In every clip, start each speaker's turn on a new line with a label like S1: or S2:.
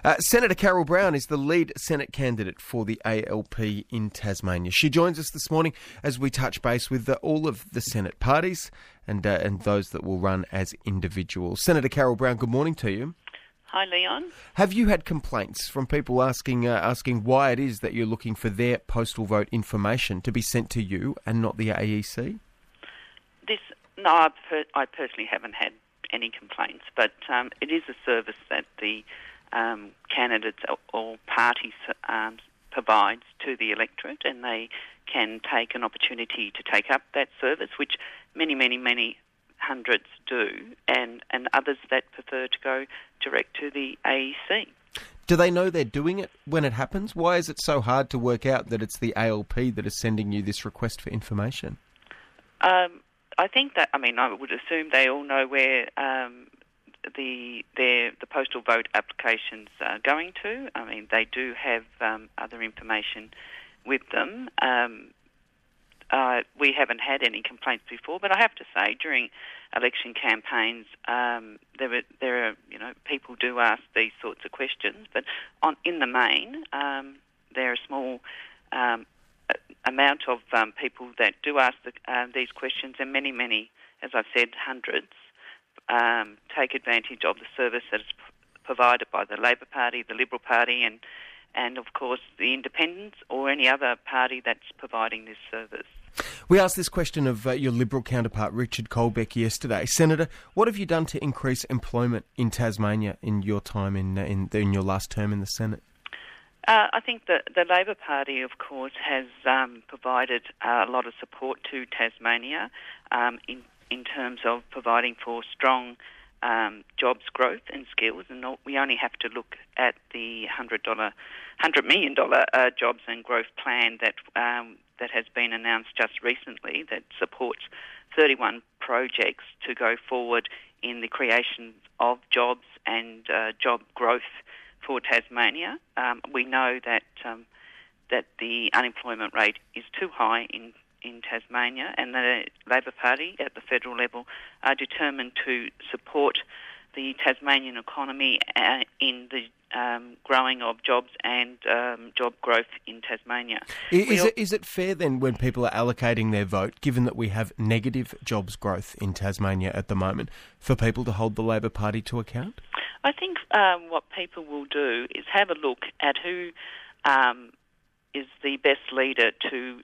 S1: Senator Carol Brown is the lead Senate candidate for the ALP in Tasmania. She joins us this morning as we touch base with all of the Senate parties and those that will run as individuals. Senator Carol Brown, good morning to you.
S2: Hi, Leon.
S1: Have you had complaints from people asking why it is that you're looking for their postal vote information to be sent to you and not the AEC?
S2: No, I personally haven't had any complaints, but it is a service that the candidates or parties provides to the electorate, and they can take an opportunity to take up that service, which many hundreds do, and others that prefer to go direct to the AEC.
S1: Do they know they're doing it when it happens? Why is it so hard to work out that it's the ALP that is sending you this request for information?
S2: I think that, I would assume they all know where the postal vote applications are going to. They do have other information with them. We haven't had any complaints before, but I have to say, during election campaigns, there are people do ask these sorts of questions, but in the main, there are small amount of people that do ask these questions, and many, as I've said, hundreds take advantage of the service that is provided by the Labor Party, the Liberal Party, and of course the Independents or any other party that's providing this service.
S1: We asked this question of your Liberal counterpart, Richard Colbeck, yesterday. Senator, what have you done to increase employment in Tasmania in your time in your last term in the Senate?
S2: I think the Labor Party, of course, has provided a lot of support to Tasmania in terms of providing for strong jobs growth and skills, and we only have to look at the $100 million jobs and growth plan that has been announced just recently that supports 31 projects to go forward in the creation of jobs and job growth for Tasmania. We know that the unemployment rate is too high in Tasmania, and the Labor Party at the federal level are determined to support the Tasmanian economy in the growing of jobs and job growth in Tasmania.
S1: Is it fair then when people are allocating their vote, given that we have negative jobs growth in Tasmania at the moment, for people to hold the Labor Party to account?
S2: I think what people will do is have a look at who is the best leader to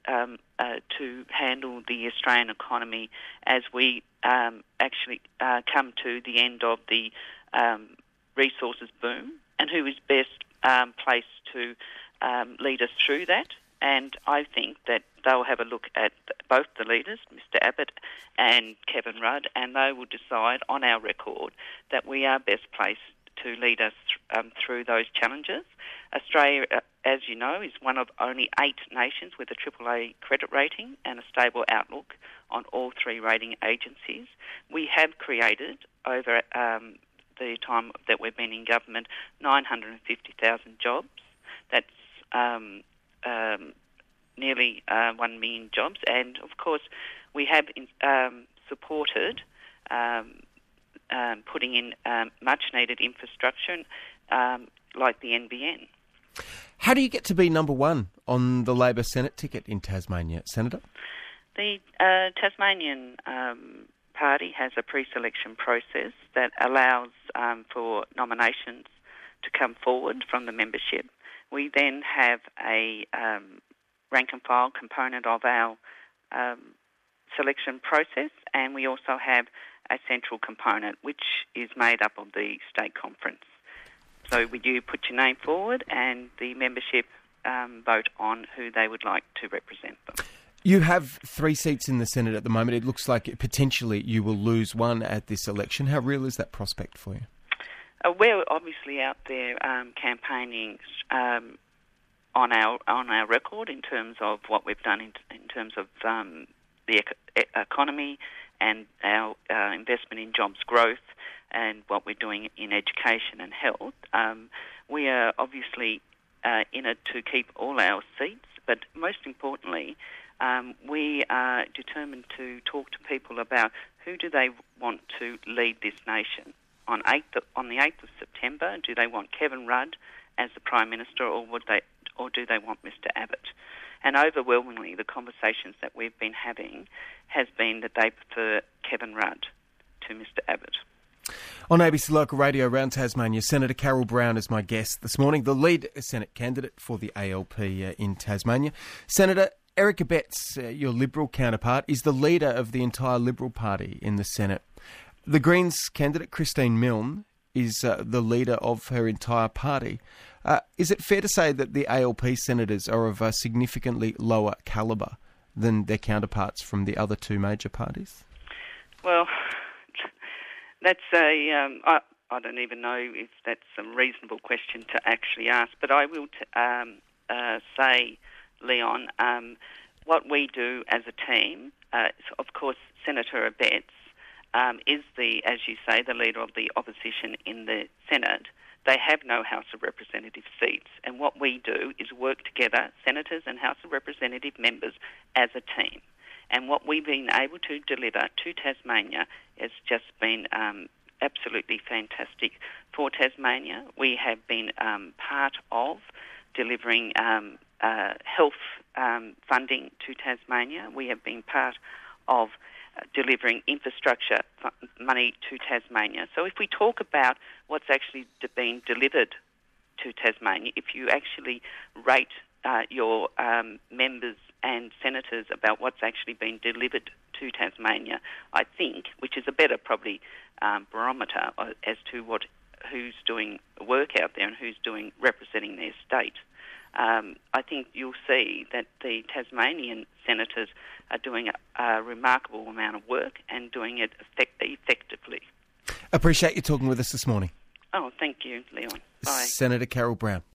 S2: handle the Australian economy as we actually come to the end of the resources boom, and who is best placed to lead us through that. And I think that they'll have a look at both the leaders, Mr Abbott and Kevin Rudd, and they will decide on our record that we are best placed to lead us through those challenges. Australia, as you know, is one of only 8 nations with a AAA credit rating and a stable outlook on all 3 rating agencies. We have created, over the time that we've been in government, 950,000 jobs. That's nearly 1 million jobs. And, of course, we have supported putting in much-needed infrastructure like the NBN.
S1: How do you get to be number 1 on the Labor Senate ticket in Tasmania, Senator?
S2: The Tasmanian Party has a pre-selection process that allows for nominations to come forward from the membership. We then have a rank and file component of our selection process, and we also have a central component which is made up of the state conference. So you put your name forward and the membership vote on who they would like to represent them.
S1: You have 3 seats in the Senate at the moment. It looks like potentially you will lose one at this election. How real is that prospect for you?
S2: We're obviously out there campaigning on our record in terms of what we've done in terms of the economy and our investment in jobs growth and what we're doing in education and health. We are obviously in it to keep all our seats, but most importantly, we are determined to talk to people about who do they want to lead this nation on the 8th of September. Do they want Kevin Rudd as the Prime Minister, or do they want Mr Abbott? And overwhelmingly, the conversations that we've been having has been that they prefer Kevin Rudd to Mr Abbott.
S1: On ABC Local Radio around Tasmania, Senator Carol Brown is my guest this morning, the lead Senate candidate for the ALP in Tasmania. Senator, Eric Abetz, your Liberal counterpart, is the leader of the entire Liberal Party in the Senate. The Greens candidate, Christine Milne, is the leader of her entire party. Is it fair to say that the ALP senators are of a significantly lower calibre than their counterparts from the other two major parties?
S2: Well, that's I don't even know if that's a reasonable question to actually ask, but I will say, Leon, what we do as a team, of course, Senator Abetz is as you say, the leader of the opposition in the Senate. They have no House of Representative seats, and what we do is work together, senators and House of Representative members, as a team. And what we've been able to deliver to Tasmania has just been absolutely fantastic for Tasmania. We have been part of delivering health funding to Tasmania. We have been part of delivering infrastructure money to Tasmania. So if we talk about what's actually been delivered to Tasmania, if you actually rate your members and senators about what's actually been delivered to Tasmania, I think, which is a better probably barometer as to who's doing work out there and who's representing their state. I think you'll see that the Tasmanian senators are doing a remarkable amount of work and doing it effectively.
S1: Appreciate you talking with us this morning.
S2: Oh, thank you, Leon. Bye.
S1: Senator Carol Brown.